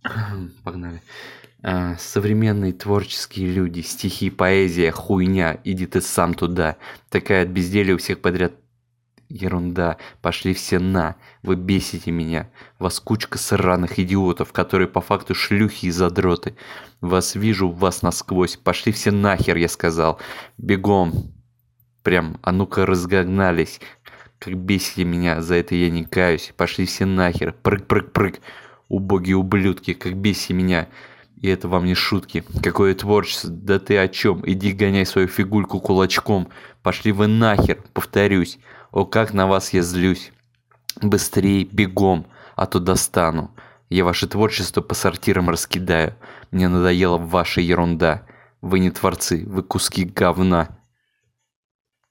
Погнали. Современные творческие люди, стихи, поэзия, хуйня, иди ты сам туда. Такая от безделия у всех подряд ерунда. Пошли все на. Вы бесите меня. Вас кучка сраных идиотов, которые по факту шлюхи и задроты. Вас вижу, вас насквозь. Пошли все нахер, я сказал. Бегом. Прям, а ну-ка разогнались. Как бесите меня, за это я не каюсь. Пошли все нахер. Прыг-прыг-прыг. Убогие ублюдки, как бесите меня. И это вам не шутки. Какое творчество? Да ты о чем? Иди гоняй свою фигульку кулачком. Пошли вы нахер, повторюсь. О, как на вас я злюсь. Быстрей, бегом, а то достану. Я ваше творчество по сортирам раскидаю. Мне надоела ваша ерунда. Вы не творцы, вы куски говна.